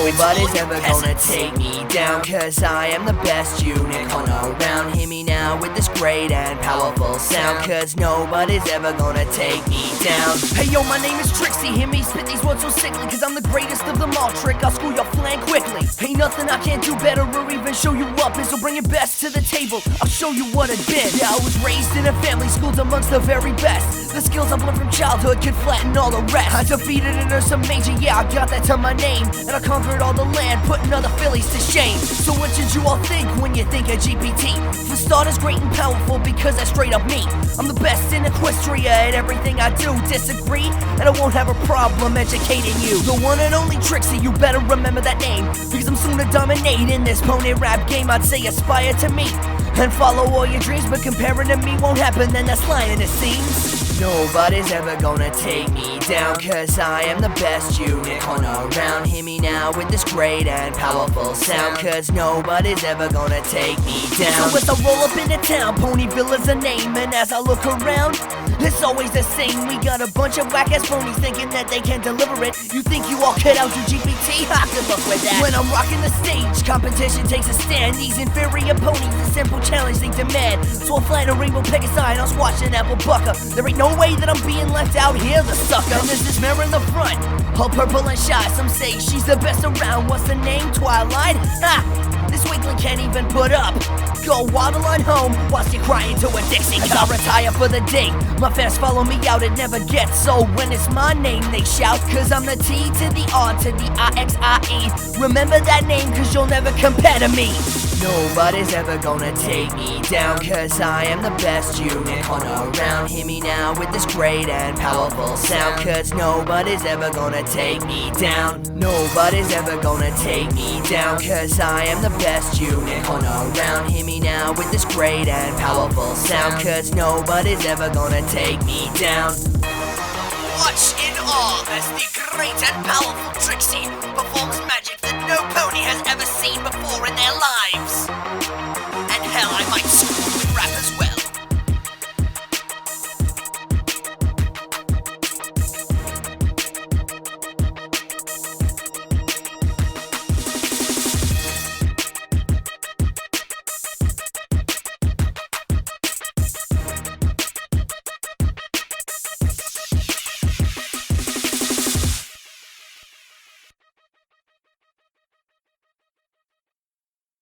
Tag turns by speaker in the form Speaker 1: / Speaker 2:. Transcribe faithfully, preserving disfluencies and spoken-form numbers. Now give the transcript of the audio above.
Speaker 1: Nobody's ever gonna take me down, cause I am the best unicorn around. Hear me now with this great and powerful sound, cause nobody's ever gonna take me down.
Speaker 2: Hey yo, my name is Trixie, hear me spit these words so sickly, cause I'm the greatest of them all. Trick, I'll screw your flank quickly. Ain't nothing I can't do better or even show you up, and so bring your best to the table, I'll show you what I've been. Yeah, I was raised in a family schooled amongst the very best. The skills I've learned from childhood can flatten all the rest. I defeated an Ursa Major, yeah, I got that to my name, and I conquered all the land, putting other Phillies to shame. So what should you all think when you think of G P T? For starters, great and powerful because that's straight up me. I'm the best in Equestria at everything I do. Disagree, and I won't have a problem educating you. The one and only Trixie, you better remember that name, because I'm soon to dominate in this pony rap game. I'd say aspire to me and follow all your dreams, but comparing to me won't happen, then that's lying it seems.
Speaker 1: Nobody's ever gonna take me down, cause I am the best unicorn around. Hear me now with this great and powerful sound, cause nobody's ever gonna take me down.
Speaker 2: So as I roll up into town, Ponyville is a name, and as I look around, it's always the same. We got a bunch of whack-ass ponies thinking that they can deliver it. You think you all could outdo G P T? Ha, good luck with that. When I'm rocking the stage, competition takes a stand. These inferior ponies, a simple challenge they demand. So I'll fly a rainbow Pegasi and I'll squash an apple bucker. There ain't no way that I'm being left out here, the sucker. And there's this mirror in the front, all purple and shy. Some say she's the best around. What's the name? Twilight? Ha! This weakling can't even put up. Go waddle on home whilst you're crying to a Dixie cup. As I retire for the day, my fans follow me out, it never gets old when it's my name they shout, cause I'm the T to the R to the I X I E. Remember that name cause you'll never compare to me.
Speaker 1: Nobody's ever gonna take me down, cause I am the best unicorn around. Hear me now with this great and powerful sound, cause nobody's ever gonna take me down. Nobody's ever gonna take me down, cause I am the best unicorn around. Hear me now with this great and powerful sound, cause nobody's ever gonna take me down.
Speaker 2: Watch in awe as the great and powerful Trixie performs magic that no pony has ever seen before in their lives. And hell, I might